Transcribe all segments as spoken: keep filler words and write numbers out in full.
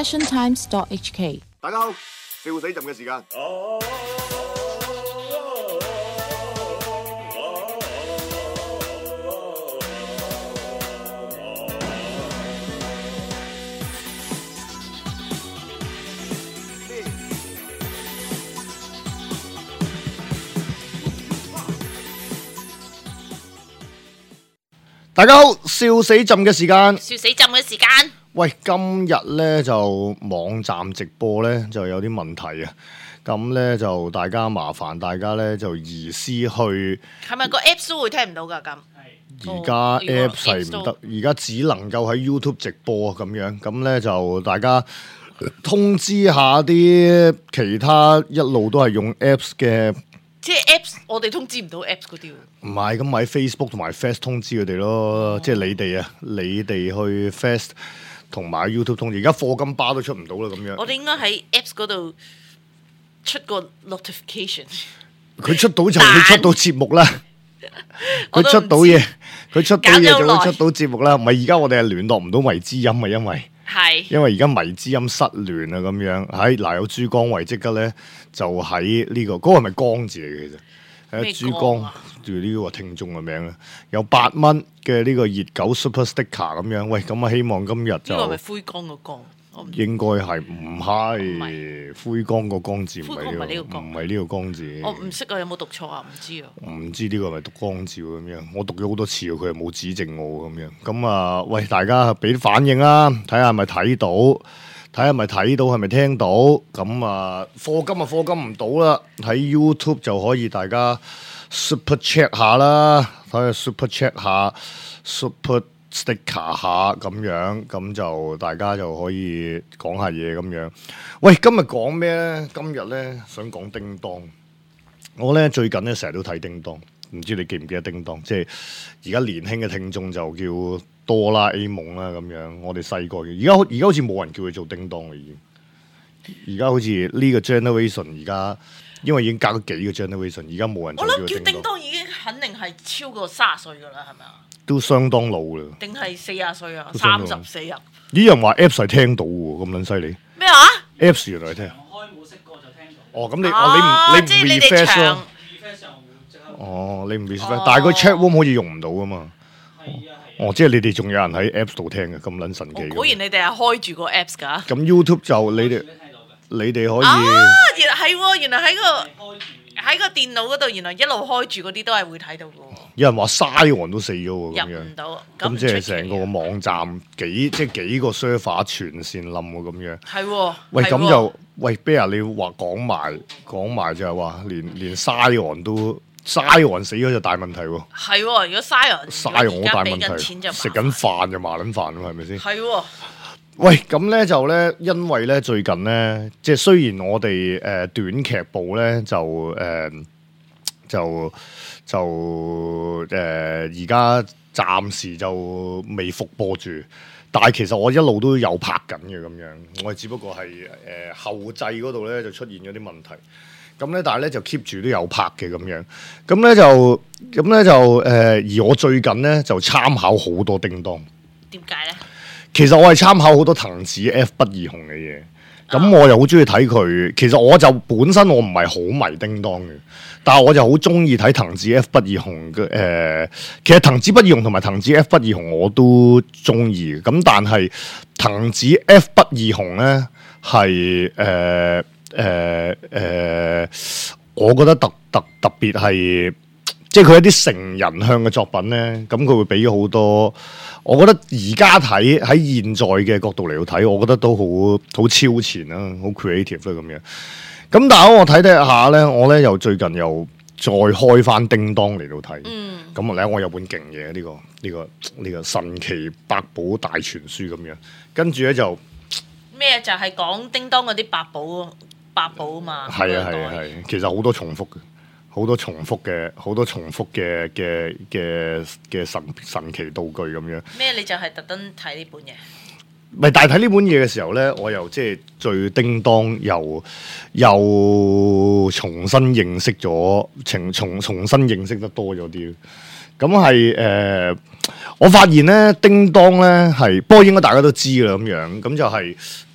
passion times dot h k。 大家好，笑死朕嘅時間。大家好，笑死朕嘅時間。 笑死浸嘅時間。 喂，今日咧就網站直播咧就有啲問題啊，咁咧就大家麻煩大家咧就移師去。 係咪個 Apps 都會聽唔到㗎？咁而家 Apps 係唔得，而家只能夠喺 YouTube 直播啊咁樣，咁咧就大家通知下啲其他一路都係用 Apps 嘅。 即係 Apps，我哋通知唔到 Apps 嗰啲喎。 唔係，咁喺 Facebook 同埋 Fast 通知佢哋咯，哦、即係你哋啊，你哋去 Fast 同埋 YouTube 通知。而家課金巴都出唔到啦，咁樣。 我哋應該喺 Apps 嗰度出個 notification。 佢出到就會出到節目啦。佢出到嘢，佢出到嘢就會出到節目啦。唔係，而家我哋係聯絡唔到迷之音啊，因為係因為而家迷之音失聯啊，咁樣喺嗱有珠江為即刻咧，就喺呢、這個嗰、那個係咪江字嚟嘅？其實喺珠江住呢個聽眾嘅名咧，有八蚊嘅呢個熱狗 Super Sticker 咁樣。喂，咁啊希望今日就呢個係咪灰缸個缸？ 應該係唔係灰缸個缸字，唔係呢個，唔係呢個缸字。 我唔識啊，有冇讀錯啊？唔知啊。 唔知呢個係咪讀光照咁樣？我讀咗好多次，佢又冇指正我咁樣。咁啊，喂，大家俾啲反應啦，睇下係咪睇到，睇下係咪睇到，係咪聽到。咁啊，課金啊課金唔到啦，喺 YouTube 就可以大家 Super Chat 下啦，睇下 Super Chat 下 Super Sticker 下咁樣，咁就大家就可以講下嘢咁樣。喂，今日講咩咧？今日咧想講叮當。我咧最近咧成日都睇叮當，唔知你記唔記得叮當？即係而家年輕嘅聽眾就叫哆啦 A 夢啦咁樣。我哋細個嘅，而家而家好似冇人叫佢做叮當啦已經。而家好似呢個 generation 而家，因為已經隔咗幾個 generation， 而家冇人再叫佢叮當。 我諗叫叮當已經肯定係超過三十歲㗎啦，係咪啊？ 都相當老啦。定係四十歲啊？三十四啊？ 啲人話 Apps 係聽到喎，咁撚犀利。 咩話 ？Apps 原來係聽。 開冇識過就聽到。 哦，咁你哦你唔你唔 refresh 咯。哦，你唔 refresh，但係個 chat room 好似用唔到噶嘛。係啊係。哦，即係你哋仲有人喺 Apps 度聽嘅，咁撚神奇。 果然你哋係開住個 Apps 㗎。 咁 YouTube 就你哋你哋可以。 啊，原來係喎，原來喺個喺個電腦嗰度，原來一路開住嗰啲都係會睇到嘅。 有人話 Sion 都死咗喎，咁樣。 入唔到。 咁即係成個網站幾即係幾個 server 全線冧喎，咁樣。 係喎。 喂，咁就喂 Bear，你話講埋講埋就係話，連連 Sion 都 Sion 死咗就大問題喎。 係喎，如果 Sion Sion 好大問題，食緊飯就麻撚飯喎，係咪先？係喎。喂，咁咧就咧，因為咧最近咧，即係雖然我哋誒、呃、短劇部咧就誒、呃、就就誒而家暫時就未復播住，但係其實我一路都有拍緊嘅咁樣，我只不過係誒、呃、後製嗰度咧就出現咗啲問題，咁咧但係咧就 keep 住都有拍嘅咁樣，咁咧就咁咧就誒、呃、而我最近咧就參考好多叮當， 點解咧？ 其實我係參考好多藤子 F 不二雄嘅嘢，咁我又好中意睇佢。其實我就本身我唔係好迷叮當嘅，但係我就好中意睇藤子 F 不二雄嘅。誒、呃，其實藤子不二雄同埋藤子 F 不二雄我都中意嘅。咁但係藤子 F 不二雄咧係誒誒誒，我覺得特特特別係，即係佢一啲成人向嘅作品咧，咁佢會俾咗好多。我覺得而家睇喺現在嘅角度嚟到睇，我覺得都好好超前啦，好 creative 啦咁樣。咁但係我睇睇下咧，我咧又最近又再開翻叮當嚟到睇。嗯。咁咧我有本勁嘢，呢、呢個呢、呢個呢、呢個神奇百寶大全書咁樣。跟住咧就咩就係講叮當嗰啲百寶百寶啊嘛。係啊係啊係， 其實好多重複嘅。好多重複嘅，好多重複嘅嘅嘅嘅神神奇道具咁樣。 咩？你就係特登睇呢本嘢？ 唔係，但係睇呢本嘢嘅時候咧，我又即係對叮當又又重新認識咗，重重重新認識得多咗啲。咁係誒，我發現咧，叮當咧係，不過應該大家都知啦咁樣，咁就係、是、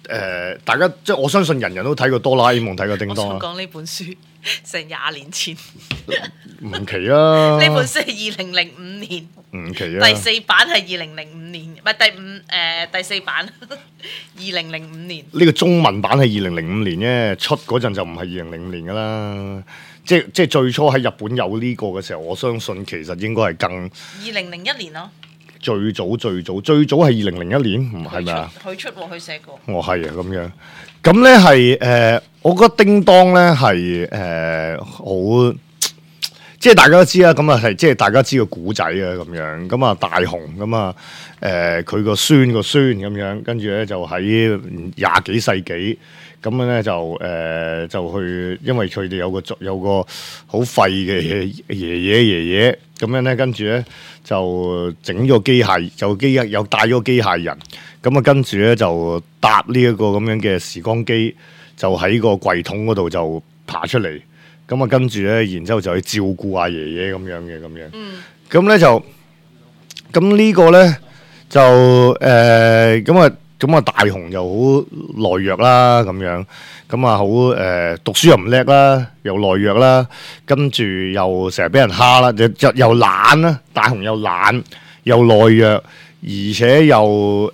誒，大家即係我相信人人都睇過哆啦 A 夢，睇過叮當。 我想講呢本書成廿年前， 唔奇啦。 呢本書係二零零五年， 唔奇啦。 第四版係二零零五年，唔係第五誒、呃、第四版，二零零五年。 呢個中文版係二零零五年啫，出嗰陣就唔係二零零五年噶啦。即即係最初喺日本有呢個嘅時候，我相信其實應該係更二零零一年咯。 最早最早最早係二零零一年，唔係咪啊？ 佢出喎，佢寫過。 我係啊，咁樣。咁咧係誒，我覺得叮當咧係誒好，即係大家都知啦。咁啊係，即係大家知個古仔啊咁樣。咁啊大雄咁啊誒，佢個孫個孫咁樣，跟住咧就喺廿幾世紀。咁樣咧就誒、呃、就去，因為佢哋有個有個好廢嘅爺爺爺爺咁樣咧，跟住咧就整咗機械，就機又帶咗機械人，咁啊跟住咧就搭呢一個咁樣嘅時光機，就喺個櫃桶嗰度就爬出嚟，咁啊跟住咧，然之後就去照顧阿爺爺咁樣嘅咁樣，咁咧、嗯、就咁呢個咧就誒咁啊。咁啊，大雄又好懦弱啦，咁樣咁啊，好誒、呃，讀書又唔叻啦，又懦弱啦，跟住又成日俾人蝦啦，又又懶啦，大雄又懶又懦弱，而且又誒誒誒，同、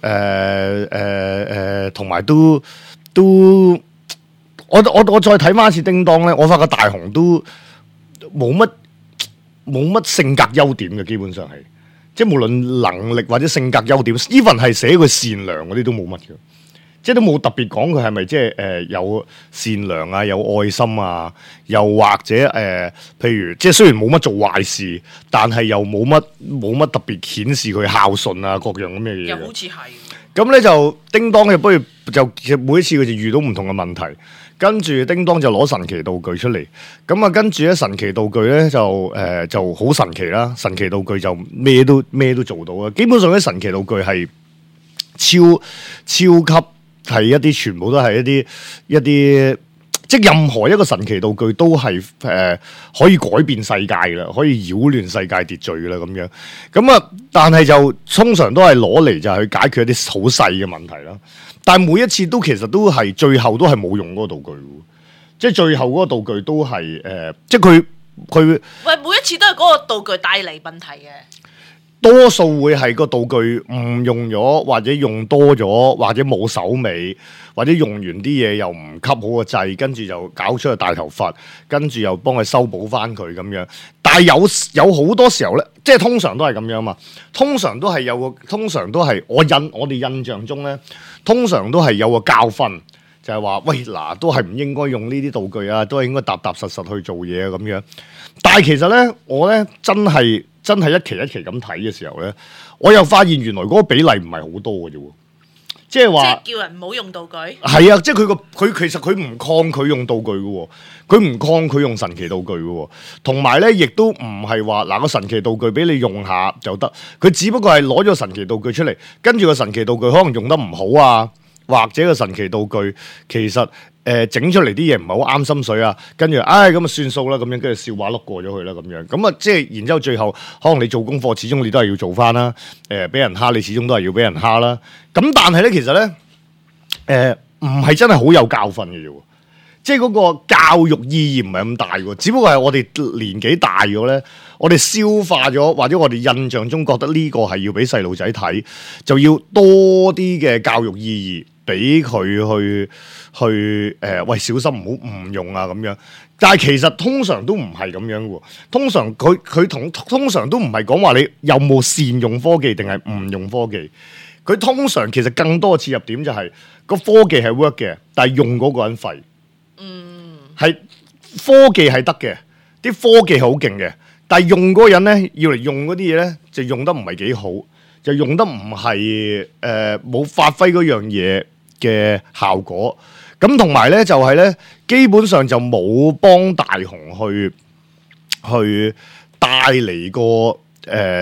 呃、埋、呃、都都，我我我再睇翻一次叮當咧，我發覺大雄都冇乜冇乜性格優點嘅，基本上係。即係無論能力或者性格優點 ，even 係寫佢善良嗰啲都冇乜嘅，即係都冇特別講佢係咪即係誒有善良啊，有愛心啊，又或者誒、呃，譬如即係雖然冇乜做壞事，但係又冇乜冇乜特別顯示佢孝順啊，各樣咁嘅嘢。 又好似係。咁咧就叮當嘅，不如就每一次佢就遇到唔同嘅問題。跟住叮當就攞神奇道具出嚟，咁啊跟住咧神奇道具咧就誒、呃、就好神奇啦！神奇道具就咩都咩都做到啊！基本上啲神奇道具係超超級係一啲，全部都係一啲一啲，即係任何一個神奇道具都係誒、呃、可以改變世界啦，可以擾亂世界秩序啦咁樣。咁啊，但係就通常都係攞嚟就係去解決一啲好細嘅問題啦。但係每一次都其實都係最後都係冇用嗰個道具，即係最後嗰個道具都係誒、呃，即係佢佢喂，每一次都係嗰個道具帶嚟問題嘅， 多數會係個道具誤用咗，或者用多咗，或者冇手尾，或者用完啲嘢又唔吸好個掣，跟住就搞出個大頭佛，跟住又幫佢修補翻佢咁樣。但係有有好多時候咧，即係通常都係咁樣嘛，通常都係有個，通常都係我印我哋印象中咧。通常都係有個教訓，就係話喂嗱，都係唔應該用呢啲道具啊，都係應該踏踏實實去做嘢啊咁樣。但係其實咧，我咧真係真係一期一期咁睇嘅時候咧，我又發現原來嗰個比例唔係好多嘅啫喎。即係話，即係叫人唔好用道具。係啊，即係佢個佢其實佢唔抗拒用道具嘅喎，佢唔抗拒用神奇道具嘅喎，同埋咧亦都唔係話嗱個神奇道具俾你用下就得，佢只不過係攞咗個神奇道具出嚟，跟住個神奇道具可能用得唔好啊，或者個神奇道具其實誒整、呃、出嚟啲嘢唔係好啱心水啊，跟住唉咁啊算數啦，咁樣跟住笑話碌過咗去啦咁樣，咁啊即係然之後最後可能你做功課始終你都係要做翻啦，誒、呃、俾人蝦你始終都係要俾人蝦啦。咁但係咧，其實咧，誒唔係真係好有教訓嘅啫，即係嗰個教育意義唔係咁大喎，只不過係我哋年紀大咗咧，我哋消化咗，或者我哋印象中覺得呢個係要俾細路仔睇，就要多啲嘅教育意義俾佢去去誒、呃，喂小心唔好誤用啊咁樣。但係其實通常都唔係咁樣喎，通常佢佢同通常都唔係講話你有冇善用科技定係誤用科技。佢通常其實更多嘅切入點就係、是、個科技係 work 嘅，但係用嗰個人廢。嗯，係科技係得嘅，啲科技好勁嘅，但係用嗰個人咧，要嚟用嗰啲嘢咧，就用得唔係幾好，就用得唔係誒冇發揮嗰樣嘢嘅效果。咁同埋咧就係、是、咧，基本上就冇幫大雄去去帶嚟個誒。呃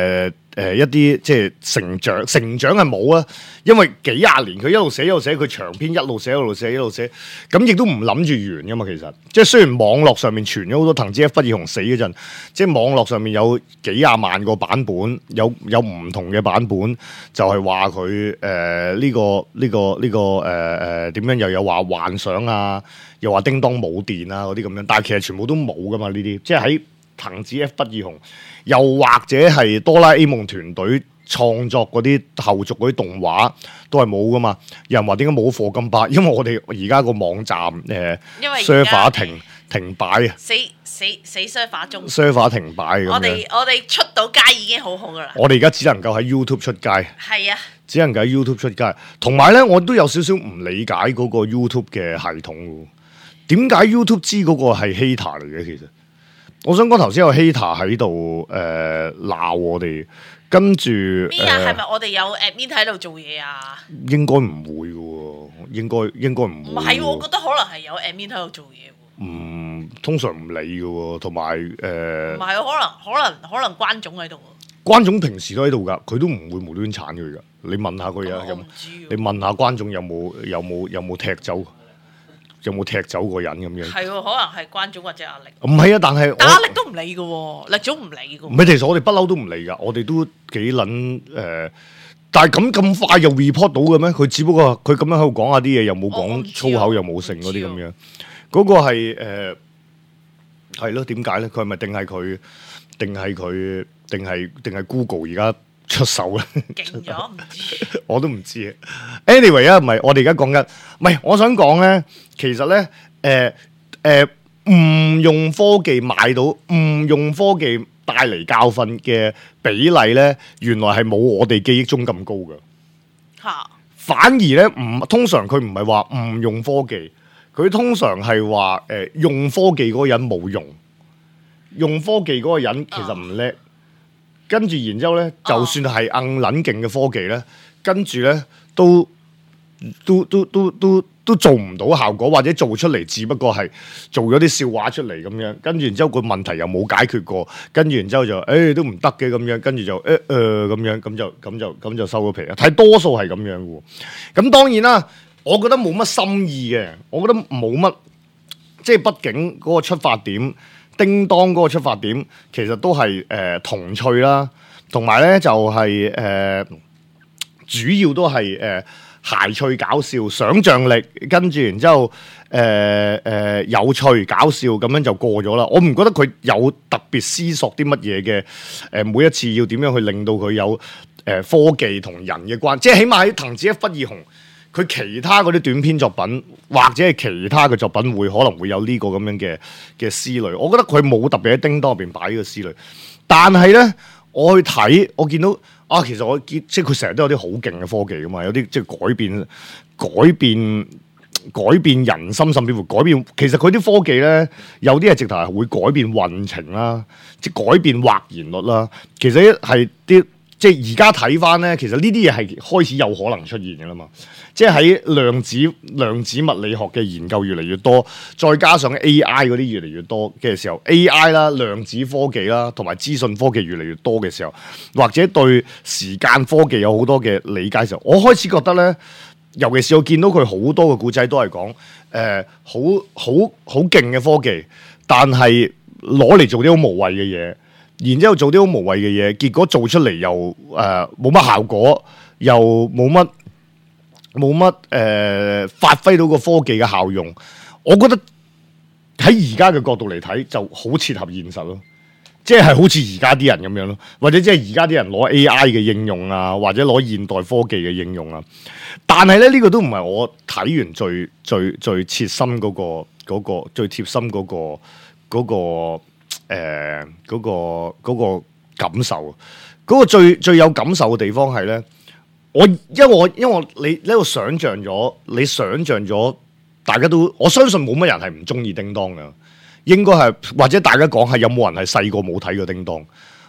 誒一啲即係成長，成長係冇啊，因為幾廿年佢一路寫一路寫，佢長篇一路寫一路寫一路寫，咁亦都唔諗住完噶嘛。其實即係雖然網絡上面傳咗好多藤子 F 不二雄死嗰陣，即係網絡上面有幾廿萬個版本，有有唔同嘅版本，就係話佢誒呢個呢、呢個呢、呢個誒誒點樣，又有話幻想啊，又話叮當冇電啊嗰啲咁樣，但係其實全部都冇噶嘛呢啲，即係喺藤子 F 不二雄，又或者係哆啦 A 夢團隊創作嗰啲後續嗰啲動畫都係冇噶嘛？有人話點解冇課金版？因為我哋而家個網站誒 server 停停擺啊， 死死死 server 中 server 停擺咁樣。 我哋我哋出到街已經好好噶啦。 我哋而家只能夠喺 YouTube 出街。 係啊， 只能夠喺 YouTube 出街。同埋咧，我都有少少唔理解嗰個 YouTube 嘅系統喎。點解 YouTube 知嗰個係 hater 嚟嘅？其實我想講頭先有 hater 喺度誒鬧我哋，跟住咩啊？係咪我哋有 admin 喺度做嘢啊？ 應該唔會嘅喎，應該應該唔會。 唔係，我覺得可能係有 admin 喺度做嘢喎。 嗯，通常唔理嘅喎，同埋誒。唔係，可能可能可能關總喺度。 關總平時都喺度㗎，佢都唔會無端鏟佢㗎。你問下佢啊，有冇？你問下關總有冇有冇有冇踢走？有冇踢走個人咁樣？係喎，可能係關總或者阿力。唔係啊，但係但阿力都唔理嘅喎，力總唔理嘅喎。 唔係，其實我哋不嬲都唔理㗎，我哋都幾撚誒、呃。但係咁咁快又 report 到嘅咩？佢只不過佢咁樣喺度講下啲嘢，又冇講粗口，又冇剩嗰啲咁樣。嗰個係誒係咯？點解咧？佢係咪定係佢？定係佢？定係定係 Google 而家出手咧？ 勁咗唔知， 我都唔知。Anyway 啊，唔係我哋而家講緊，唔係我想講咧，其實咧，誒、呃、誒，唔、呃、用科技買到，唔用科技帶嚟教訓嘅比例咧，原來係冇我哋記憶中咁高㗎。嚇！反而咧，唔通常佢唔係話唔用科技，佢通常係話誒用科技嗰個人冇用，用科技嗰個人其實唔叻。Uh. 跟住，然之後咧，就算係硬撚勁嘅科技咧，跟住咧都都都都都都做唔到效果，或者做出嚟只不過係做咗啲笑話出嚟咁樣。跟住然之後個問題又冇解決過，跟住然之後就誒、欸、都唔得嘅咁樣，跟住就誒誒咁樣，咁就咁就咁就收咗皮啦。睇多數係咁樣嘅喎。咁當然啦，我覺得冇乜心意嘅，我覺得冇乜，即係畢竟嗰個出發點。叮當嗰個出發點其實都係誒、呃、童趣啦，同埋咧就係、是、誒、呃、主要都係誒、呃、諧趣搞笑、想像力，跟住然之後誒誒、呃呃、有趣搞笑咁樣就過咗啦。我唔覺得佢有特別思索啲乜嘢嘅誒，每一次要點樣去令到佢有誒、呃、科技同人嘅關係，即係起碼喺藤子 F 不二雄。佢其他嗰啲短篇作品，或者係其他嘅作品，會可能會有呢個咁樣嘅嘅思慮。我覺得佢冇特別喺叮當入邊擺呢個思慮。但係咧，我去睇，我見到啊，其實我見即係佢成日都有啲好勁嘅科技噶嘛，有啲即係改變、改變、改變人心，甚至乎改變。其實佢啲科技咧，有啲係直頭係會改變運程啦，即係改變或然率啦。其實係啲。即係而家睇翻咧，其實呢啲嘢係開始有可能出現嘅啦嘛。即係喺量子量子物理學嘅研究越嚟越多，再加上 A I 嗰啲越嚟越多嘅時候 ，A I 啦、量子科技啦，同埋資訊科技越嚟越多嘅時候，或者對時間科技有好多嘅理解嘅時候，我開始覺得咧，尤其是我見到佢好多嘅故仔都係講誒好好好勁嘅科技，但係攞嚟做啲好無謂嘅嘢。然之後做啲好無謂嘅嘢，結果做出嚟又誒冇乜效果，又冇乜冇乜誒發揮到個科技嘅效用。我覺得喺而家嘅角度嚟睇，就好切合現實咯。即係好似而家啲人咁樣咯，或者即係而家啲人攞 A I 嘅應用啊，或者攞現代科技嘅應用啊。但係咧，呢、這個都唔係我睇完最最最切心嗰、那個嗰、那個最貼心嗰、那個嗰、那個。誒嗰、呃那個那個感受，嗰、那個最最有感受嘅地方係咧，我因為我因為我你喺度想像咗，你想像咗，大家都我相信冇乜人係唔中意叮當嘅，應該係或者大家講係有冇人係細個冇睇過叮當，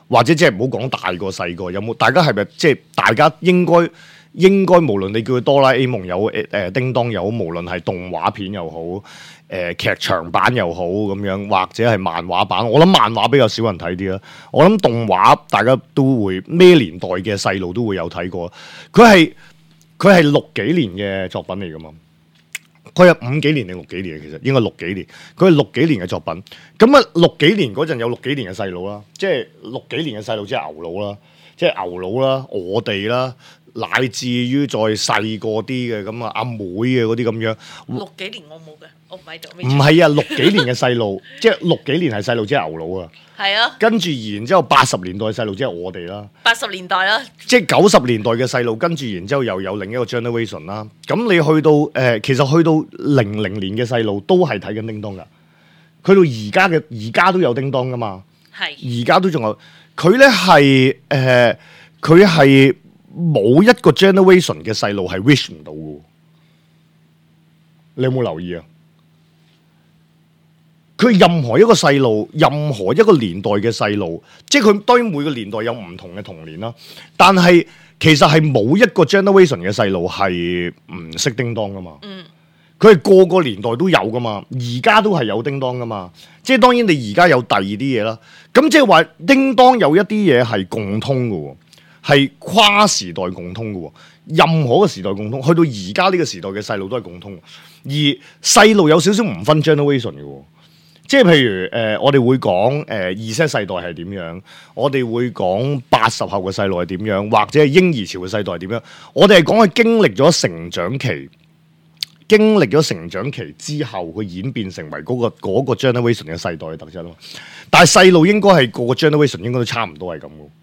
或者即係唔好講大個細個，有冇大家係咪即係大家應該應該無論你叫佢哆啦 A 夢又好，誒、呃、叮當又好，無論係動畫片又好，誒、呃、劇場版又好咁樣，或者係漫畫版，我諗漫畫比較少人睇啲啦。我諗動畫大家都會咩年代嘅細路都會有睇過。佢係佢係六幾年嘅作品嚟㗎嘛？佢係五幾年定六幾年？其實應該六幾年。佢係六幾年嘅作品。咁啊，六幾年嗰陣有六幾年嘅細路啦，即係六幾年嘅細路，即係牛佬啦，即係牛佬啦，我哋啦，乃至於再細個啲嘅咁啊，阿妹嘅嗰啲咁樣。 六幾年我冇嘅，我唔喺度。 唔係啊，六幾年嘅細路，即係六幾年係細路，即係牛佬啊。 係啊。 跟住然之後八十年代嘅細路，即係我哋啦。 八十年代啦。 即係九十年代嘅細路，跟住然之後又有另一個 generation 啦。咁你去到誒、呃，其實去到零零年嘅細路都係睇緊叮當㗎。去到而家嘅而家都有叮當㗎嘛。係。而家都仲有，佢咧係誒，佢係冇一個 generation 嘅細路係 wish 唔到嘅。你有冇留意啊？佢任何一個細路，任何一個年代嘅細路，即係佢當然每個年代有唔同嘅童年啦。但係其實係冇一個 generation 嘅細路係唔識叮當噶嘛。嗯，佢係個個年代都有噶嘛，而家都係有叮當噶嘛。即係當然你而家有第二啲嘢啦。咁即係話叮當有一啲嘢係共通嘅，係跨時代共通嘅。任何嘅時代共通，去到而家呢個時代嘅細路都係共通。而細路有少少唔分 generation 嘅。即係譬如誒、呃，我哋會講誒、呃、Z 世代係點樣，我哋會講八十後嘅細路係點樣，或者係嬰兒潮嘅世代係點樣。我哋係講佢經歷咗成長期，經歷咗成長期之後，佢演變成為嗰、嗰個嗰個 generation 嘅世代嘅特質咯。但係細路應該係個個 generation 應該都差唔多係咁嘅，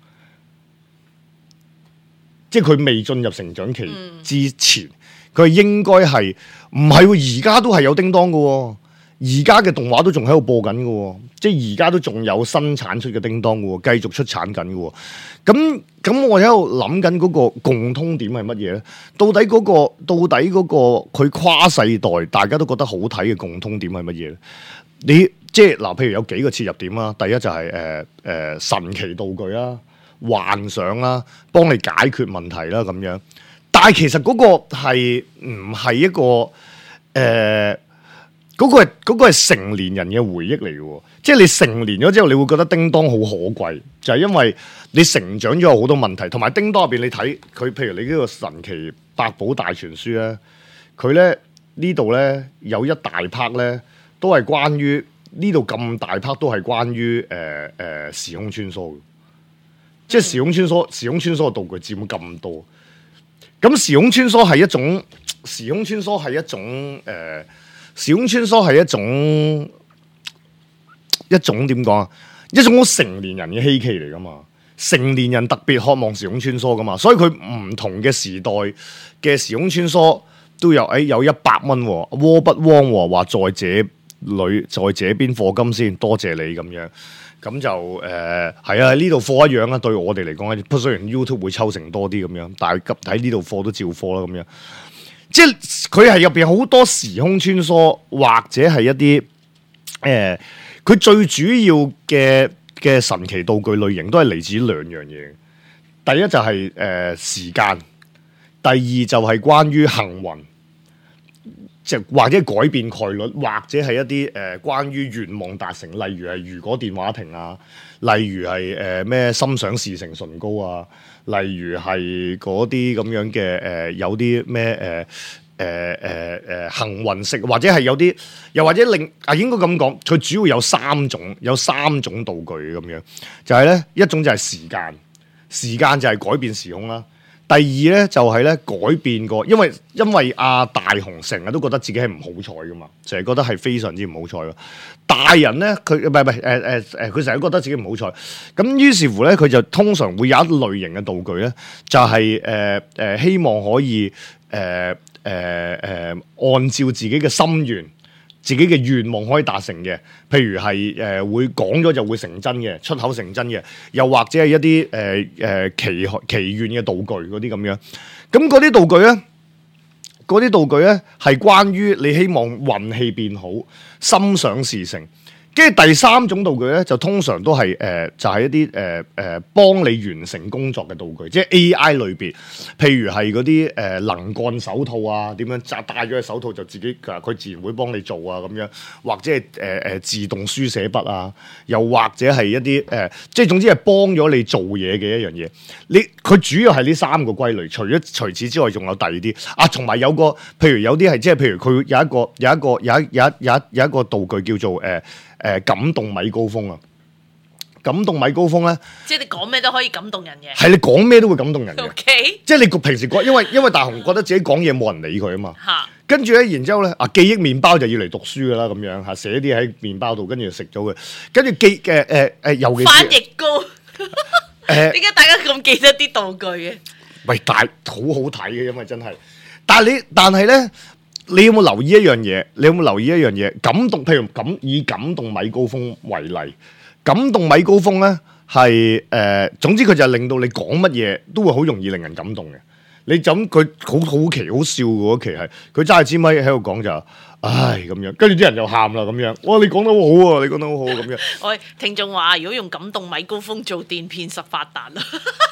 即係佢未進入成長期之前，佢應該係唔係喎？而家都係有叮當嘅喎。而家嘅動畫都仲喺度播緊嘅，即係而家都仲有新產出嘅叮當嘅，繼續出產緊嘅。咁咁，我喺度諗緊嗰個共通點係乜嘢咧？到底嗰、嗰個到底嗰個佢跨世代大家都覺得好睇嘅共通點係乜嘢咧？你即係嗱，譬如有幾個切入點啦。第一就係誒誒神奇道具啦、幻想啦，幫你解決問題啦咁樣。但係其實嗰個係唔係一個誒？呃嗰個係嗰個係成年人嘅回憶嚟嘅，即係你成年咗之後，你會覺得叮當好可貴，就係因為你成長咗有好多問題，同埋叮當入邊你睇佢，譬如你呢個神奇百寶大全書咧，佢咧呢度咧有一大 part 咧，都係關於呢度咁大 part 都係關於誒誒時空穿梭嘅，即係時空穿梭時空穿梭嘅道具佔咁多，咁時空穿梭係一種時空穿梭係一種誒。呃時空穿梭係一種一種點講啊？一種好成年人嘅希冀嚟噶嘛？成年人特別渴望時空穿梭噶嘛？所以佢唔同嘅時代嘅時空穿梭都有誒、哎、有一百蚊喎，窩不汪話在這裏在這邊課金先，多謝你咁樣。咁就誒係、呃、啊，呢度課一樣啊。對我哋嚟講，不雖然 YouTube 會抽成多啲咁樣，但係喺呢度課都照課啦咁樣。即係佢係入邊好多時空穿梭，或者係一啲誒，佢、呃、最主要嘅嘅神奇道具類型都係嚟自兩樣嘢。第一就係、是、誒、呃、時間，第二就係關於幸運，即係或者改變概率，或者係一啲誒、呃、關於願望達成，例如係如果電話亭啊，例如係誒咩心想事成唇膏啊。例如係嗰啲咁樣嘅誒、呃，有啲咩誒誒誒誒幸運色，或者係有啲，又或者另啊應該咁講，佢主要有三種，有三種道具咁樣，就係、是、咧一種就係時間，時間就係改變時空啦。第二咧就係、是、咧改變個，因為因為阿、啊、大雄成日都覺得自己係唔好彩噶嘛，成日覺得係非常之唔好彩咯。大人咧佢唔係唔係誒誒誒，佢成日覺得自己唔好彩，咁於是乎咧佢就通常會有一類型嘅道具咧，就係誒誒希望可以誒誒誒按照自己嘅心願。自己嘅願望可以達成嘅，譬如係誒、呃、會講咗就會成真嘅，出口成真嘅，又或者係一啲誒誒祈祈願嘅道具嗰啲咁樣。咁嗰啲道具咧，嗰啲道具咧係關於你希望運氣變好、心想事成。 跟住第三種道具咧，就通常都係誒、呃，就係、是、一啲誒誒幫你完成工作嘅道具，即係 A I 類別，譬如係嗰啲誒能幹手套啊，點樣戴戴咗個手套就自己佢自然會幫你做啊咁樣，或者係誒誒自動書寫筆啊，又或者係一啲誒、呃，即係總之係幫咗你做嘢嘅一樣嘢。你佢主要係呢三個歸類，除咗除此之外，仲有第二啲啊，同埋有個譬如有啲係即係譬如佢有一個有一個有一有一有一有一個道具叫做誒。呃誒、呃、感動米高峰啊！感動米高峰咧， 即係你講咩都可以感動人嘅。 係你講咩都會感動人嘅。 Okay? 即係你平時講，因為因為大雄覺得自己講嘢冇人理佢啊嘛。 嚇！ 跟住咧，然之後咧，啊記憶麵包就要嚟讀書噶啦，咁樣嚇寫啲喺麵包度，跟住就食咗佢。跟住記嘅誒誒，尤其是翻譯膏。誒， 點解大家咁記得啲道具嘅？ 喂，大好好睇嘅，因為真係。但係你，但係咧。你有冇留意一樣嘢？你有冇留意一樣嘢？感動，譬如感以感動米高峰為例，感動米高峰咧係誒，總之佢就係令到你講乜嘢都會好容易令人感動嘅。你就咁佢好好奇好笑嗰期係，佢揸支咪喺度講就，唉咁樣，跟住啲人就喊啦咁樣。哇！你講得好好啊，你講得好好咁樣。 喂，聽眾話如果用感動米高峰做電片實發達啦。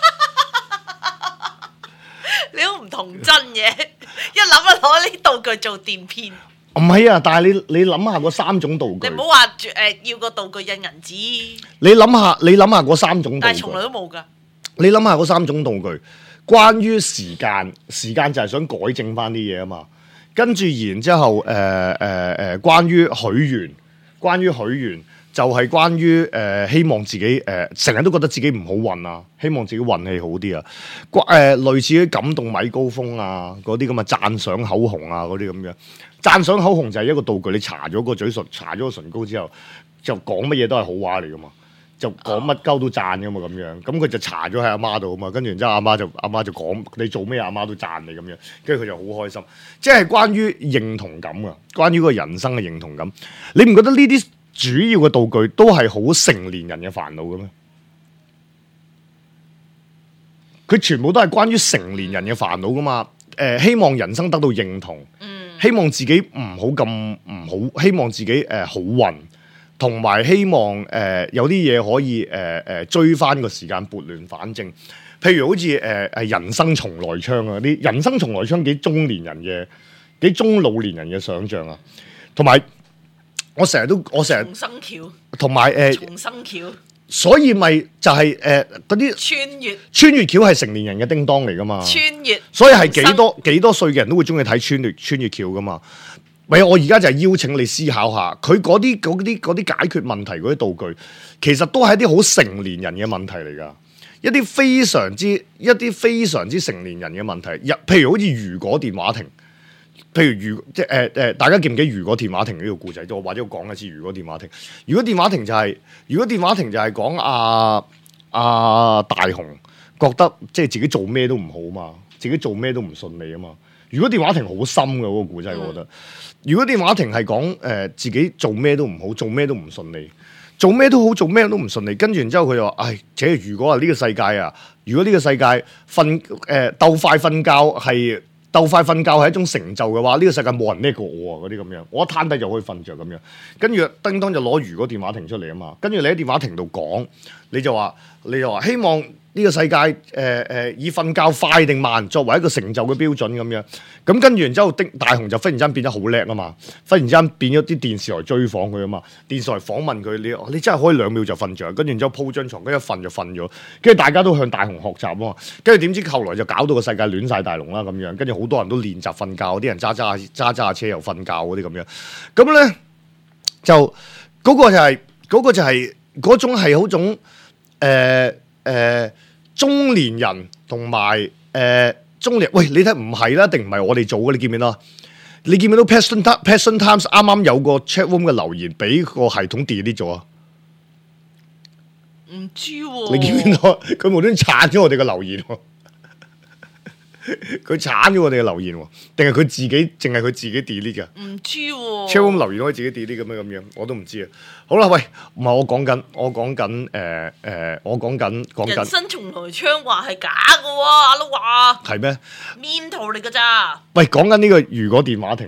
你都唔同真嘅，一諗啊攞呢道具做電片。 唔係啊，但係你你諗下嗰三種道具。 你唔好話誒要個道具印銀紙。 你諗下，你諗下嗰三種道具。 但係從來都冇㗎。 你諗下嗰三種道具，關於時間，時間就係想改正翻啲嘢啊嘛。跟住然之後，誒誒誒，關於許願，關於許願。就係關於誒、呃、希望自己誒成日都覺得自己唔好運啊，希望自己運氣好啲啊。關、呃、誒類似於感動米高峰啊，嗰啲咁嘅讚賞口紅啊，嗰啲咁樣。讚賞口紅就係一個道具，你搽咗個嘴唇，搽咗個唇膏之後，就講乜嘢都係好話嚟噶嘛，就講乜鳩都讚噶嘛咁樣。咁佢就搽咗喺阿媽度啊嘛，跟住然之後阿媽就阿媽就講你做咩阿媽都讚你咁樣，跟住佢就好開心。即係關於認同感啊，關於個人生嘅認同感，你唔覺得呢啲主要嘅道具都係好成年人嘅煩惱嘅咩？佢全部都係關於成年人嘅煩惱噶嘛？誒、呃，希望人生得到認同，嗯、希望自己唔好咁唔好，希望自己誒、呃、好運，同埋希望誒、呃、有啲嘢可以誒誒、呃、追翻個時間撥亂反正。譬如好似誒誒人生重來槍啊，啲人生重來槍幾中年人嘅幾中老年人嘅想像啊，同埋。我成日都，我成日重生橋， 同埋誒重生橋， 所以咪就係誒嗰啲穿越穿越橋係成年人嘅叮當嚟噶嘛？ 穿越， 所以係幾多幾多歲嘅人都會中意睇穿越穿越橋噶嘛？咪我而家就係邀請你思考下，佢嗰啲嗰啲嗰啲解決問題嗰啲道具，其實都係一啲好成年人嘅問題嚟噶，一啲非常之一啲非常之成年人嘅問題，譬如好似如果電話亭。譬如如即係誒誒，大家記唔記得如果電話亭呢個故仔？我或者我講一次如果電話亭。如果電話亭就係、是，如果電話亭就係講阿阿大雄覺得即係自己做咩都唔好嘛，自己做咩都唔順利啊嘛。如果電話亭好深嘅嗰、那個故仔，我覺得。嗯、如果電話亭係講誒自己做咩都唔好，做咩都唔順利，做咩都好，做咩都唔順利，跟住然之後佢就話：唉，且如果啊呢個世界啊，如果呢個世界瞓誒鬥快瞓覺係。鬥快瞓覺係一種成就嘅話，呢、這個世界冇人叻過我啊！嗰啲咁樣，我一攤低就可以瞓着咁樣。跟住叮當就攞如果電話亭出嚟啊嘛，跟住你喺電話亭度講，你就話你就話希望呢個世界誒誒、呃、以瞓覺快定慢作為一個成就嘅標準咁樣。咁跟住然之後，大雄就忽然之間變得好叻啊嘛，忽然之間變咗啲電視台追訪佢啊嘛，電視台訪問佢，你你真係可以兩秒就瞓着，跟住然之後鋪張床，跟住一瞓就瞓咗，跟住大家都向大雄學習啊嘛，跟住點知後來就搞到個世界亂晒大龍啦咁樣，跟住好多人都練習瞓覺，啲人揸揸揸揸下車又瞓覺嗰啲咁樣，咁咧就嗰、嗰個就係、係、嗰、嗰個就係嗰種係好種誒誒、呃呃、中年人同埋誒。中年，喂，你睇唔係啦，定唔係我哋做嘅？你見唔見到？你見唔見到 Passion Passion Times 啱啱有個 chat room 嘅留言，俾個系統 delete 咗啊？ 唔知喎。 你見唔見到？佢無端端鏟咗我哋嘅留言喎。佢鏟咗我哋嘅留言喎，定係佢自己淨係佢自己 delete 嘅？ 唔知喎。 chat room 留言可以自己 delete 咁樣咁樣，我都唔知啊。好啦，喂，唔係我講緊，我講緊誒誒，我講緊講緊。人生從來槍話係假嘅喎，阿老話。 係咩？ 面圖嚟㗎咋？ 喂，講緊呢個如果電話亭啊，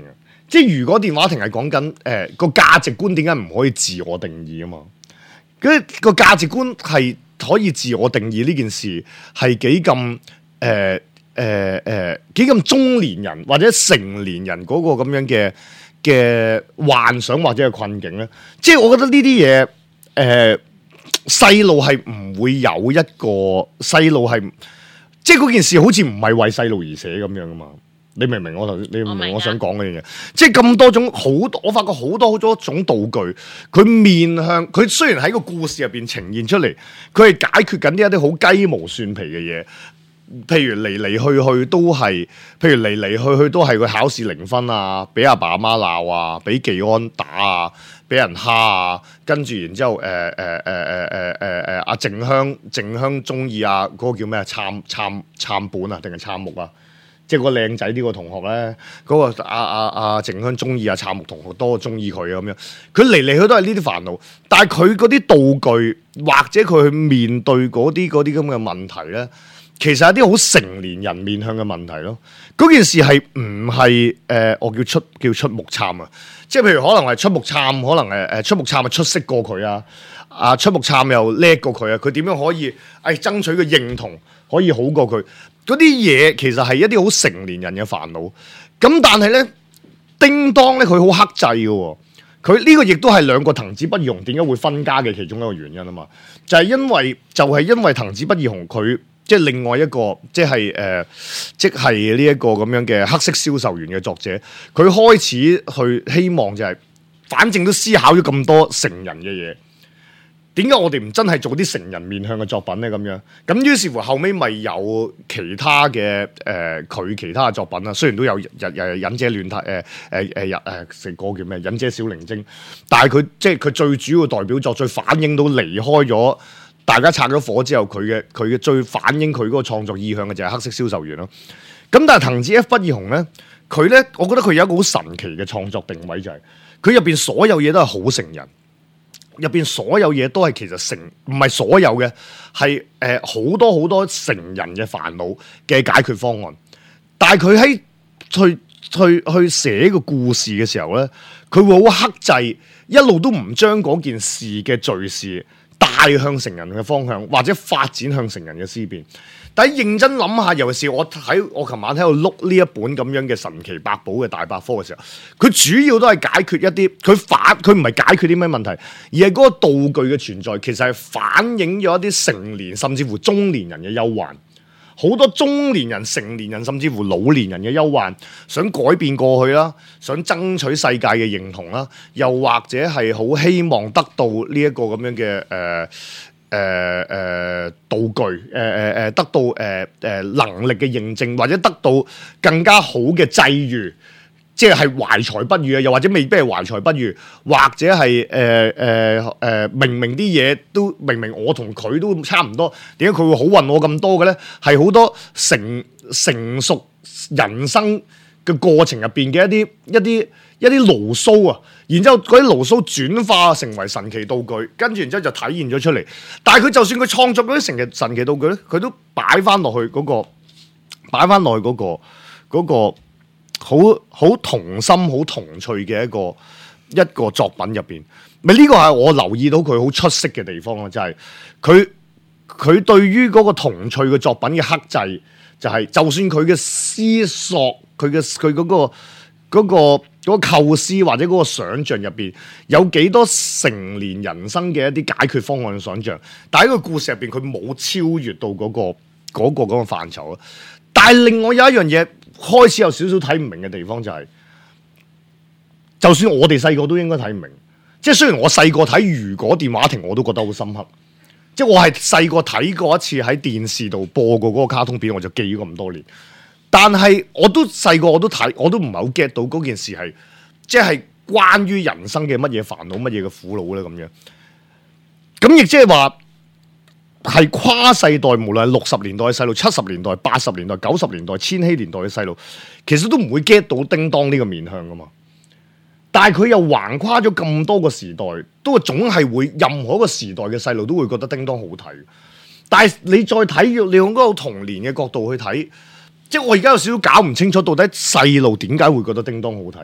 即係如果電話亭係講緊誒個價值觀點解唔可以自我定義啊嘛？嗰個價值觀係可以自我定義呢件事係幾咁誒誒誒幾咁中年人或者成年人嗰個咁樣嘅嘅幻想或者係困境咧？即係我覺得呢啲嘢誒細路係唔會有一個細路係即係嗰件事好似唔係為細路而寫咁樣噶嘛？你明唔明我頭？你明唔明我想講嘅嘢？即係咁多種好多，我發覺好多好多種道具，佢面向佢雖然喺個故事入邊呈現出嚟，佢係解決緊呢一啲好雞毛蒜皮嘅嘢。譬如嚟嚟去去都係，譬如嚟嚟去去都係佢考試零分啊，俾阿爸阿媽鬧啊，俾技安打啊，俾人蝦啊，跟住然之後誒誒誒誒誒誒誒阿靜香靜香中意啊嗰個叫咩啊？參參參本啊定係參木啊？即係個靚仔呢個同學咧，嗰、嗰個阿阿阿靜香中意阿杉木同學多中意佢啊咁樣，佢嚟嚟去都係呢啲煩惱，但係佢嗰啲道具或者佢去面對嗰啲嗰啲咁嘅問題咧，其實係啲好成年人面向嘅問題咯。嗰件事係唔係誒我叫出叫出木杉啊？即係譬如可能係出木杉，可能誒誒出木杉咪出色過佢啊？啊出木杉又叻過佢啊？佢點樣可以誒、哎、爭取個認同可以好過佢？嗰啲嘢其實係一啲好成年人嘅煩惱，咁但係咧，叮當咧佢好克制嘅喎，佢呢個亦都係兩個藤子不二雄點解會分家嘅其中一個原因啊嘛，就係、是、因為就係、是、因為藤子不二雄佢即係另外一個即係誒，即係呢一個咁樣嘅黑色銷售員嘅作者，佢開始去希望就係、是，反正都思考咗咁多成人嘅嘢。點解我哋唔真係做啲成人面向嘅作品咧？咁樣咁於是乎後尾咪有其他嘅誒佢其他嘅作品啦。雖然都有日日忍者亂太誒誒誒日誒成個叫咩忍者小靈精，但係佢即係佢最主要代表作，最反映到離開咗大家拆咗火之後，佢嘅佢嘅最反映佢嗰個創作意向嘅就係黑色銷售員咯。咁但係藤子 F 不二雄咧，佢咧我覺得佢有一個好神奇嘅創作定位，就係佢入邊所有嘢都係好成人。入邊所有嘢都係其實成唔係所有嘅係誒好多好多成人嘅煩惱嘅解決方案，但係佢喺去去去寫個故事嘅時候咧，佢會好克制，一路都唔將嗰件事嘅敘事帶向成人嘅方向，或者發展向成人嘅思辨。但係認真諗下，尤其是我喺我琴晚喺度碌呢一本咁樣嘅神奇百寶嘅大百科嘅時候，佢主要都係解決一啲佢反佢唔係解決啲咩問題，而係嗰個道具嘅存在，其實係反映咗一啲成年甚至乎中年人嘅憂患。好多中年人、成年人甚至乎老年人嘅憂患，想改變過去啦，想爭取世界嘅認同啦，又或者係好希望得到呢一個咁樣嘅誒。呃誒誒、呃呃、道具，誒誒誒得到誒誒、呃呃、能力嘅認證，或者得到更加好嘅際遇，即係懷才不遇啊，又或者未必係懷才不遇，或者係誒誒誒明明啲嘢都明明我同佢都差唔多，點解佢會好運我咁多嘅咧？係好多成成熟人生嘅過程入邊嘅一啲一啲一啲牢騷啊！然之後嗰啲牢騷轉化成為神奇道具，跟住然之後就體現咗出嚟。但係佢就算佢創作嗰啲神奇神奇道具咧，佢都擺翻落去嗰個，擺翻落去嗰個嗰個好好童心、好童趣嘅一個一個作品入邊。咪呢個係我留意到佢好出色嘅地方咯，就係佢佢對於嗰個童趣嘅作品嘅克制，就係就算佢嘅思索，佢嘅佢嗰個。嗰、那個嗰、那個構思或者嗰個想像入邊有幾多成年人生嘅一啲解決方案嘅想像，但係喺個故事入邊佢冇超越到嗰、那個嗰、那個咁嘅、那個、範疇咯。但係另外有一樣嘢開始有少少睇唔明嘅地方就係、是，就算我哋細個都應該睇唔明。即係雖然我細個睇如果電話亭我都覺得好深刻，即係我係細個睇過一次喺電視度播過嗰個卡通片，我就記咗咁多年。但係我都細個我都睇，我都唔係好 get 到嗰件事係，即係關於人生嘅乜嘢煩惱、乜嘢嘅苦惱咧咁樣。咁亦即係話係跨世代，無論係六十年代嘅細路、七十年代、八十年代、九十年代、千禧年代嘅細路，其實都唔會 get 到叮當呢個面向噶嘛。但係佢又橫跨咗咁多個時代，都總係會任何一個時代嘅細路都會覺得叮當好睇。但係你再睇，你用嗰個童年嘅角度去睇。即係我而家有少少搞唔清楚，到底細路點解會覺得叮當好睇？ 唔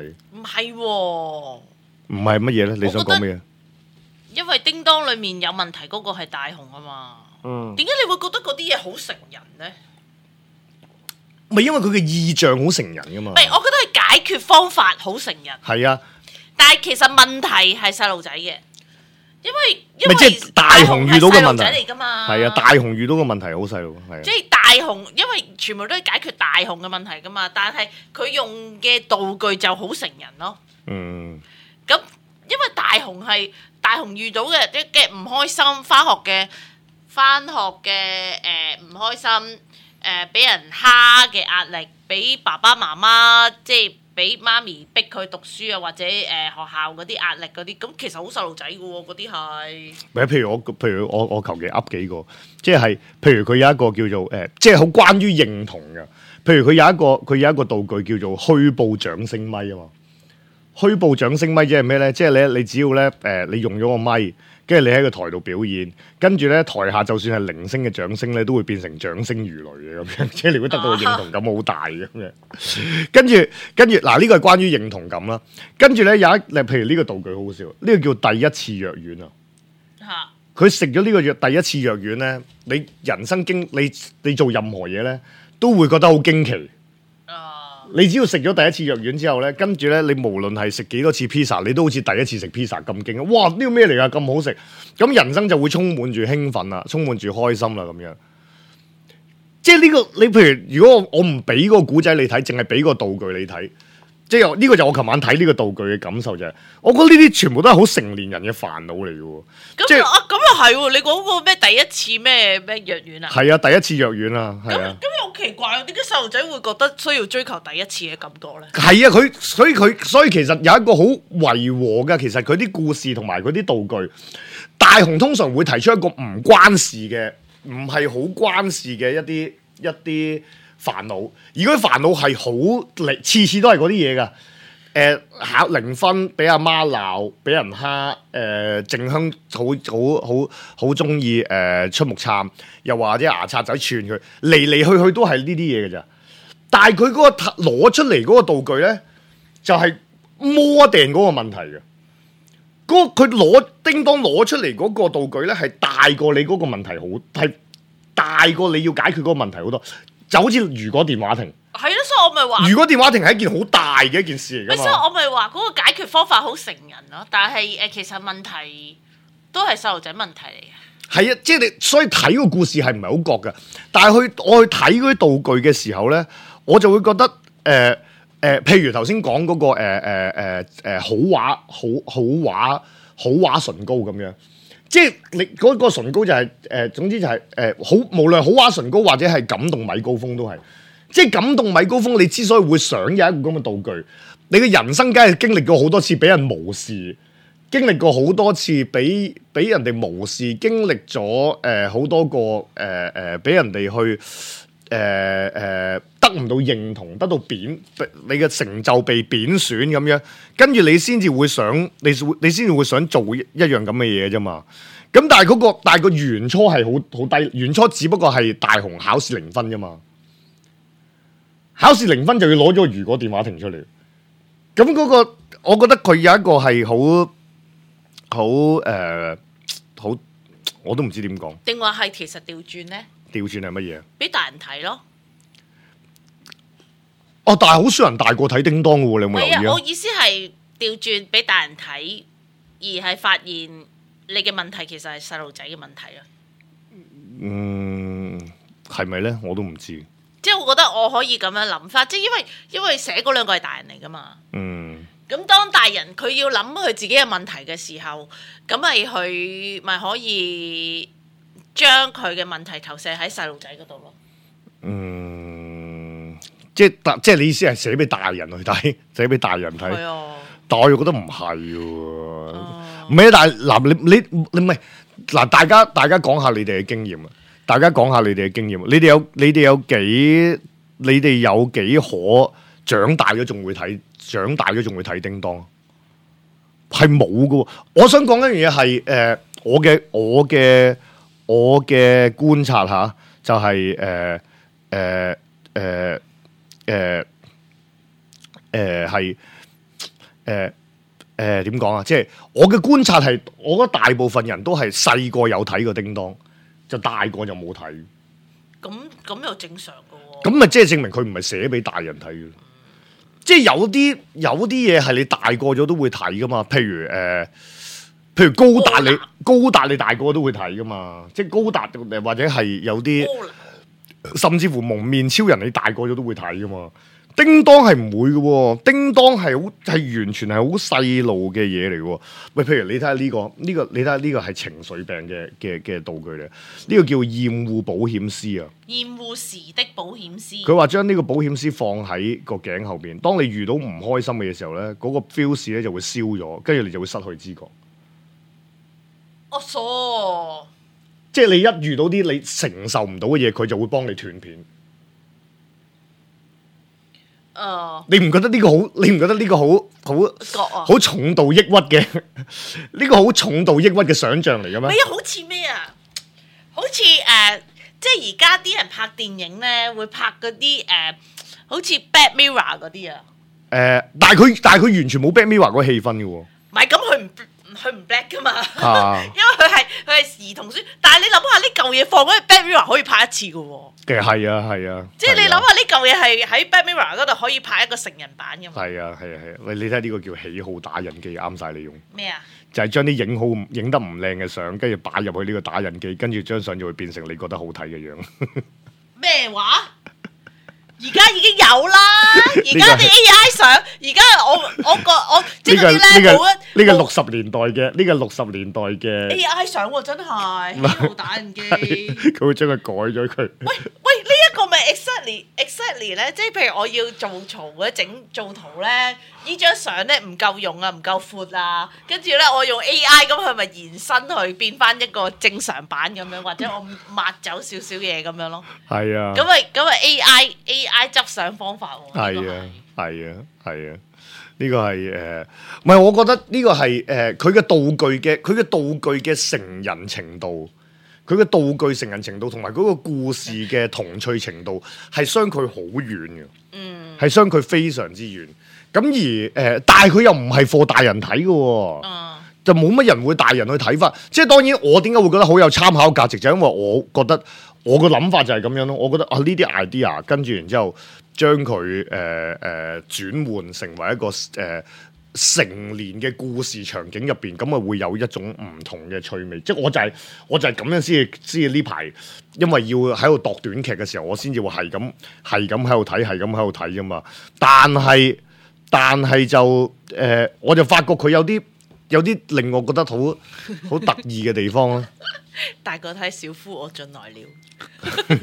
係喎， 唔係乜嘢咧？你想講咩嘢？ 因為叮當裡面有問題嗰個係大雄啊嘛。嗯。點解你會覺得嗰啲嘢好成人咧？ 咪因為佢嘅意象好成人噶嘛。 唔係，我覺得係解決方法好成人。 係啊。 但係其實問題係細路仔嘅，因為因為即係大雄遇到嘅問題嚟㗎嘛。 係啊，大雄遇到嘅問題好細路，係。 即係大雄，因為全部都係解決大雄嘅問題㗎嘛，但係佢用嘅道具就好成人咯。嗯。咁因為大雄係大雄遇到嘅啲嘅唔開心，返學嘅返學嘅誒唔開心，誒俾人蝦嘅壓力，俾爸爸媽媽即係。俾媽咪逼佢讀書啊，或者誒、呃、學校嗰啲壓力嗰啲，咁其實好細路仔嘅喎，嗰啲係。咪譬如我，譬如我，我求其噏幾個，即係譬如佢有一個叫做誒、呃，即係好關於認同嘅。譬如佢有一個，佢有一個道具叫做虛報掌聲咪啊嘛。虛報掌聲咪即係咩咧？即係咧，你只要咧誒、呃，你用咗個咪。跟住你喺個台度表演，跟住咧台下就算係零星嘅掌聲咧，都會變成掌聲如雷嘅咁樣，即係你會得到嘅認同感好大嘅咁樣。跟住跟住嗱，呢個係關於認同感啦。跟住咧有一，譬如呢個道具好好笑，呢個叫第一次藥丸啊。嚇！佢食咗呢個藥第一次藥丸咧，你人生經你你做任何嘢咧，都會覺得好驚奇。你只要食咗第一次藥丸之後咧，跟住咧你無論係食幾多次 pizza， 你都好似第一次食 pizza 咁勁啊！哇！呢個咩嚟㗎？咁好食，咁人生就會充滿住興奮啦，充滿住開心啦咁樣。即係呢個你譬如，如果我唔俾個古仔你睇，淨係俾個道具你睇，即係呢個就我琴晚睇呢個道具嘅感受就係，我覺得呢啲全部都係好成年人嘅煩惱嚟嘅喎。 咁啊，咁又係喎！你講個咩第一次咩咩藥丸啊？ 係啊，第一次藥丸啊，係啊。 咁又好奇怪，點解細路仔會覺得需要追求第一次嘅感覺咧？ 係啊，佢所以佢所以其實有一個好違和嘅，其實佢啲故事同埋佢啲道具，大雄通常會提出一個唔關事嘅，唔係好關事嘅一啲一啲煩惱，而嗰啲煩惱係好嚟，次次都係嗰啲嘢㗎。誒、呃、考零分，俾阿媽鬧，俾人蝦。誒、呃、靜香好好好好中意誒出木杉，又或者牙刷仔串佢，嚟嚟去去都係呢啲嘢㗎咋。但係佢嗰個攞出嚟嗰個道具咧，就係摸定嗰個問題嘅。嗰佢攞叮當攞出嚟嗰個道具咧，係大過你嗰個問題好，係大過你要解決嗰個問題好多。就好似如果電話亭。 係咯，所以我咪話， 如果電話亭係一件好大嘅一件事嚟㗎嘛。 所以我咪話嗰個解決方法好成人咯，但係誒其實問題都係細路仔問題嚟嘅。 係啊，即係你所以睇個故事係唔係好覺㗎，但係去我去睇嗰啲道具嘅時候咧，我就會覺得誒誒、呃呃，譬如頭先講嗰個誒誒誒誒好畫好好畫好畫唇膏咁樣，即係你嗰、嗰個唇膏就係、係、誒、呃，總之就係、係、誒、呃、好，無論好畫唇膏或者係感動米高峰都係。即係感動米高峰，你之所以會想有一個咁嘅道具，你嘅人生梗係經歷過好多次俾人無視，經歷過好多次俾俾人哋無視，經歷咗誒好多個誒誒俾人哋去誒誒、呃呃、得唔到認同，得到貶，你嘅成就被貶損咁樣，跟住你先至會想，你你先至會想做一一樣咁嘅嘢啫嘛。咁但係嗰、嗰個但係個原初係好好低，原初只不過係大雄考試零分啫嘛。考試零分就要攞咗個如果電話亭出嚟，咁嗰個我覺得佢有一個係好好誒好，我都唔知點講。 定話係其實調轉咧？ 調轉係乜嘢？ 俾大人睇咯。 哦，但係好少人大個睇叮當嘅喎，你有冇留意啊？ 係啊，我意思係調轉俾大人睇，而係發現你嘅問題其實係細路仔嘅問題啊。 嗯，係咪咧？我都唔知。 即係我覺得我可以咁樣諗法，即係因為因為寫嗰兩個係大人嚟噶嘛。嗯。咁當大人佢要諗佢自己嘅問題嘅時候，咁咪佢咪可以將佢嘅問題投射喺細路仔嗰度咯。 嗯，即係即係你意思係寫俾大人去睇，寫俾大人睇。係啊。但我又覺得唔係喎，唔係啊！但係嗱，你你你唔係嗱，大家大家講下你哋嘅經驗啊！大家講下你哋嘅經驗，你哋有你哋有幾你哋有幾可長大咗仲會睇，長大咗仲會睇叮當？係冇㗎。我想講一樣嘢係誒，我嘅我嘅我嘅觀察下，就係誒誒誒誒誒係誒誒點講啊？即係我嘅觀察係，我覺得大部分人都係細個有睇過叮當，就大個就冇睇。 咁咁又正常噶喎、哦。 咁咪即係證明佢唔係寫俾大人睇嘅。嗯、即係有啲有啲嘢係你大個咗都會睇噶嘛。譬如誒、呃，譬如高達你高達你大個都會睇噶嘛。即係高達或者係有啲。甚至乎蒙面超人你大個咗都會睇噶嘛，叮當係唔會嘅，叮當係好係完全係好細路嘅嘢嚟嘅。喂，譬如你睇下呢個呢、這個，你睇下呢個係情緒病嘅嘅嘅道具嚟，呢、這個叫厭惡保險絲啊。 厭惡時的保險絲。佢話將呢個保險絲放喺個頸後邊，當你遇到唔開心嘅時候咧，嗰、那個 feel 咧就會燒咗，跟住你就會失去知覺。 哦，傻。 即係你一遇到啲你承受唔到嘅嘢，佢就會幫你斷片。誒，uh, 你唔覺得呢個好？你唔覺得呢個好好好重度抑鬱嘅？呢個好重度抑鬱嘅想像嚟嘅咩？ 唔係啊，好似咩啊？好似誒、呃，即係而家啲人拍電影咧，會拍嗰啲誒，好似 Black Mirror 嗰啲啊。誒、 呃，但係佢但係佢完全冇 Black Mirror 嗰個氣氛嘅喎。唔係，咁佢唔。佢唔 black 噶嘛，啊、因為佢係佢係兒童書，但係你諗下呢嚿嘢放喺 Black Mirror 可以拍一次噶喎。其實係啊係啊， 即係你諗下呢嚿嘢係喺 Black Mirror 嗰度可以拍一個成人版噶嘛。 係啊係啊係啊，喂、啊啊、你睇呢個叫喜好打印機，啱晒你用。 咩啊？ 就係將啲影好影得唔靚嘅相，跟住擺入去呢個打印機，跟住張相就會變成你覺得好睇嘅樣。咩話？而家已經有啦，而家啲 A I 相，而家我我個我即係嗰啲咧冇一呢個六十年代嘅呢個六十年代嘅 A I 相喎，真係喜好打印機， 佢會將佢改咗佢。 喂喂，呢一個咪 exactly exactly 咧，即係譬如我要做圖或者整做圖咧，呢張相咧唔夠用啊，唔夠闊啊，跟住咧我用 A I 咁，佢咪延伸去變翻一個正常版咁樣，或者我抹走少少嘢咁樣咯。係啊，咁咪咁咪 A I A I 執相方法喎。 係啊，係啊，係啊，呢個係誒，唔係我覺得呢個係誒，佢嘅道具嘅佢嘅道具嘅成人程度，佢嘅道具成人程度同埋嗰個故事嘅童趣程度係相距好遠嘅，嗯，係相距非常之遠。咁而誒、呃，但係佢又唔係課大人睇嘅、哦，嗯、就冇乜人會大人去睇法。即係當然，我點解會覺得好有參考價值，就係、因為我覺得我個諗法就係咁樣咯。我覺得啊，呢啲 idea 跟住然之後將佢誒誒轉換成為一個誒、呃、成年嘅故事場景入邊，咁啊會有一種唔同嘅趣味。即係我就係、係、我就係咁樣先至先至呢排，因為要喺度度短劇嘅時候，我先至會係咁係咁喺度睇，係咁喺度睇啫嘛。但係。但係就誒、呃，我就發覺佢有啲有啲令我覺得好好得意嘅地方咯。 大個睇小夫，我進來了。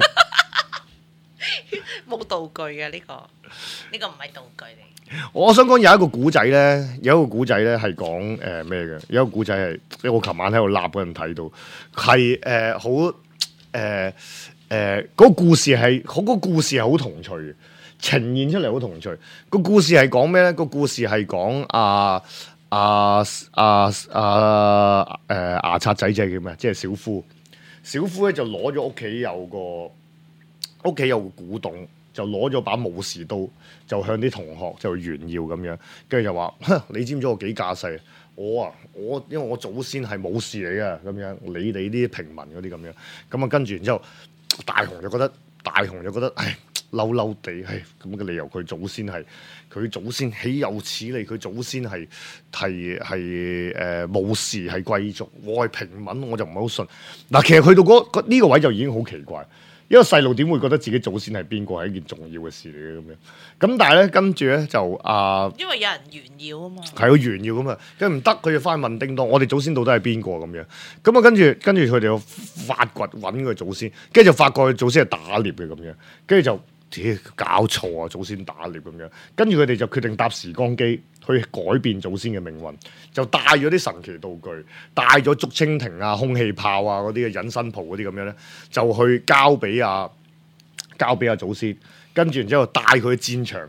冇道具嘅呢、呢個，呢、呢個唔係道具嚟。 我想講有一個古仔咧，有一個古仔咧係講誒咩嘅？有一個古仔係我琴晚喺度立嗰陣睇到，係誒好誒誒嗰個故事係嗰、嗰個故事係好童趣嘅。呈現出嚟好童趣，個故事係講咩咧？個故事係講阿阿阿阿誒牙刷仔仔叫咩？即係小夫，小夫咧就攞咗屋企有個屋企有個古董，就攞咗把武士刀，就向啲同學就炫耀咁樣，跟住就話：你知唔知我幾架勢？我啊，我因為我祖先係武士嚟噶，咁樣你哋啲平民嗰啲咁樣，咁啊跟住然之後，大雄就覺得大雄就覺得唉。嬲嬲地係咁嘅理由，佢祖先係佢祖先豈有此理？佢祖先係係係誒武士係貴族，我係平民，我就唔係好信。嗱，其實去到嗰呢個位就已經好奇怪，一個細路點會覺得自己祖先係邊個係一件重要嘅事嚟嘅咁樣？咁但係咧跟住咧就啊， 因為有人炫耀啊嘛， 係佢炫耀咁啊，跟住唔得，佢就翻去問叮當：我哋祖先到底係邊個咁樣？咁啊跟住跟住佢哋就發掘揾佢祖先，跟住就發覺佢祖先係打獵嘅咁樣，跟住就。搞錯啊！祖先打獵咁樣，跟住佢哋就決定搭時光機去改變祖先嘅命運，就帶咗啲神奇道具，帶咗竹蜻蜓啊、空氣炮啊嗰啲嘅隱身袍嗰啲咁樣咧，就去交俾阿交俾阿祖先，跟住然之後帶佢去戰場，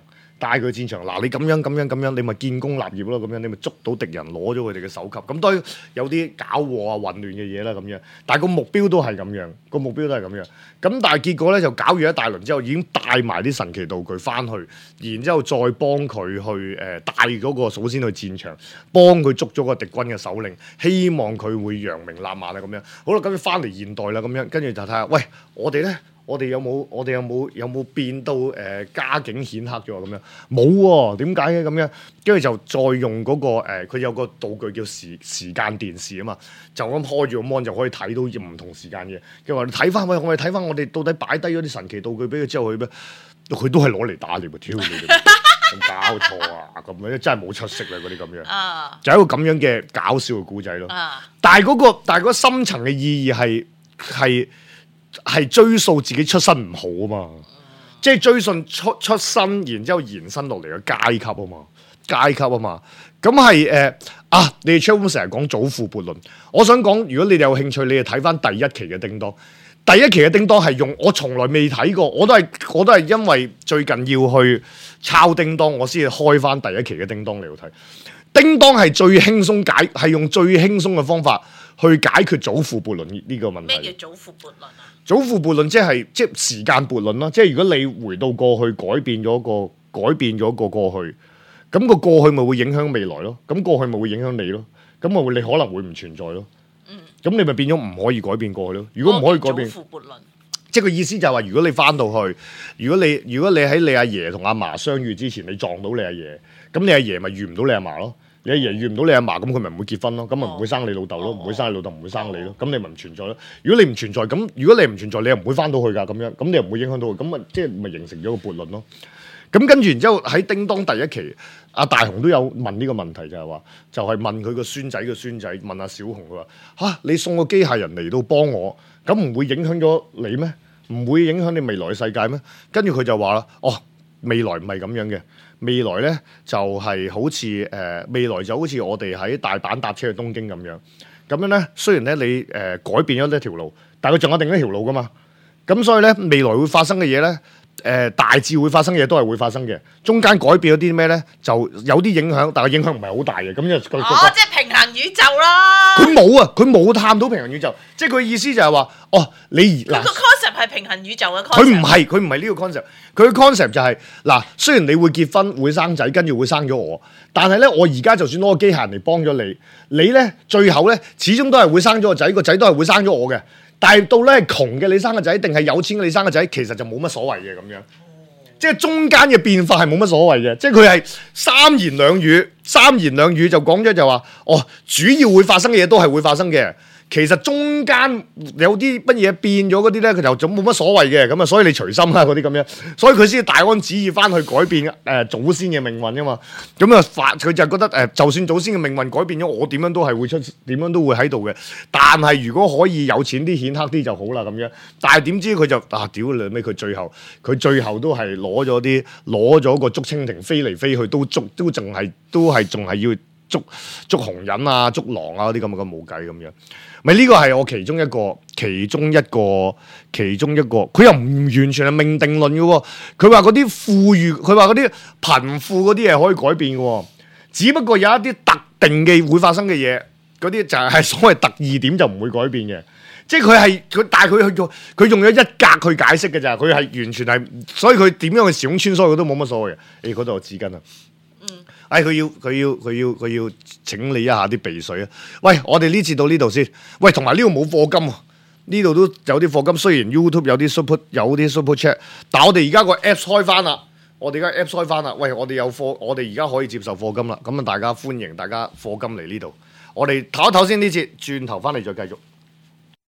帶佢戰場。嗱，你咁樣咁樣咁樣，你咪建功立業咯。咁樣你咪捉到敵人，攞咗佢哋嘅首級。咁當然有啲搞禍啊、混亂嘅嘢啦，咁樣。但係個目標都係咁樣，個目標都係咁樣。咁但係結果咧就搞完一大輪之後，已經帶埋啲神奇道具翻去，然之後再幫佢去誒、呃、帶嗰個祖先去戰場，幫佢捉咗個敵軍嘅首領，希望佢會揚名立萬啊咁樣。好啦，咁翻嚟現代啦，咁樣跟住就睇下，喂，我哋咧。我哋有冇？我哋有冇？有冇變到誒、呃、家境顯赫咗咁樣？冇喎，點解嘅咁樣？跟住就再用嗰、那個佢、呃、有個道具叫時時間電視啊嘛，就咁開住個 mon 就可以睇到唔同時間嘅。跟住話你睇翻，喂，我哋睇翻我哋到底擺低咗啲神奇道具俾佢之後，佢咩？佢都係攞嚟打獵啊！挑你哋，咁搞錯啊！咁樣真係冇出息啦，嗰啲咁樣，啊、就係一個咁樣嘅搞笑嘅故仔咯。啊、但係嗰、那個但係嗰個深層嘅意義係係。係追溯自己出身唔好啊嘛，即係追溯出出身，然之後延伸落嚟嘅階級啊嘛，階級啊嘛，咁係誒啊！你哋 channel 成日講祖父悖論，我想講，如果你哋有興趣，你哋睇翻第一期嘅叮當，第一期嘅叮當係用我從來未睇過，我都係我都係因為最近要去抄叮當，我先至開翻第一期嘅叮當嚟到睇。叮當係最輕鬆解，係用最輕鬆嘅方法去解決祖父悖論呢個問題。 咩叫祖父悖論啊？ 祖父悖論即係即係時間悖論啦，即係如果你回到過去改變咗個改變咗個過去，咁個過去咪會影響未來咯，咁過去咪會影響你咯，咁咪會你可能會唔存在咯，嗯，咁你咪變咗唔可以改變過去咯。如果唔可以改變，祖父悖論，即係個意思就係話，如果你翻到去，如果你如果你喺你阿爺同阿嫲相遇之前，你撞到你阿爺，咁你阿爺咪遇唔到你阿嫲咯。你阿爺遇唔到你阿嫲，咁佢咪唔會結婚咯，咁咪唔會生你老豆咯，唔、哦、會生你老豆，唔會生你咯，咁你咪唔存在咯。如果你唔存在，咁如果你唔存在，你又唔會翻到去㗎，咁樣，咁你又唔會影響到佢，咁咪即係咪形成咗個悖論咯？咁跟住然之後喺叮當第一期，阿大雄都有問呢個問題，就係話，就係問佢個孫仔嘅孫仔，問阿小雄佢話嚇，你送個機械人嚟到幫我，咁唔會影響咗你咩？唔會影響你未來嘅世界咩？跟住佢就話啦，哦，未來唔係咁樣嘅。未來咧就係、是、好似誒、呃，未來就好似我哋喺大阪搭車去東京咁樣。咁樣咧，雖然咧你誒、呃、改變咗呢條路，但係佢仲有另一條路噶嘛。咁所以咧，未來會發生嘅嘢咧，誒、呃、大致會發生嘅嘢都係會發生嘅。中間改變咗啲咩咧，就有啲影響，但係影響唔係好大嘅。咁就佢哦，即係平衡宇宙啦。 佢冇啊，佢冇探到平衡宇宙，即係佢意思就係話，哦，你嗱。 係平衡宇宙嘅 concept， 佢唔係佢唔係呢個 concept，佢嘅 concept 就係、是、嗱，雖然你會結婚會生仔，跟住會生咗我，但係咧我而家就算攞個機械人嚟幫咗你，你咧最後咧始終都係會生咗個仔，個仔都係會生咗我嘅。但係到咧窮嘅你生個仔，定係有錢嘅你生個仔，其實就冇乜所謂嘅咁樣，即係中間嘅變化係冇乜所謂嘅，即係佢係三言兩語，三言兩語就講咗就話，哦，主要會發生嘅嘢都係會發生嘅。其實中間有啲乜嘢變咗嗰啲咧，佢就總冇乜所謂嘅，咁啊，所以你隨心啦嗰啲咁樣，所以佢先大安旨意翻去改變誒、呃、祖先嘅命運噶嘛，咁啊發佢就覺得誒、呃，就算祖先嘅命運改變咗，我點樣都係會出，點樣都會喺度嘅。但係如果可以有錢啲、顯赫啲就好啦咁樣。但係點知佢就啊屌你咩？佢最後佢最後都係攞咗啲攞咗個竹蜻蜓飛嚟飛去，都捉都仲係都係仲係要捉捉紅人啊、捉狼啊嗰啲咁嘅冇計咁樣。咪呢個係我其中一個，其中一個，其中一個，佢又唔完全係命定論嘅喎。佢話嗰啲富裕，佢話嗰啲貧富嗰啲嘢可以改變嘅喎。只不過有一啲特定嘅會發生嘅嘢，嗰啲就係所謂特異點就唔會改變嘅。即係佢係佢，但係佢去用佢用咗一格去解釋嘅咋。佢係完全係，所以佢點樣去時空穿梭佢都冇乜所謂嘅。誒，嗰度有紙巾啊！哎，佢要佢要佢要佢要整理一下啲鼻水啊！喂，我哋呢次到呢度先。喂，同埋呢度冇課金啊，呢度都有啲課金。雖然 YouTube 有啲 super 有啲 super chat，但我哋而家個 apps 開翻啦。我哋而家 apps 開翻啦。喂，我哋有課，我哋而家可以接受課金啦。咁啊，大家歡迎大家課金嚟呢度。我哋唞一唞先呢節，轉頭翻嚟再繼續。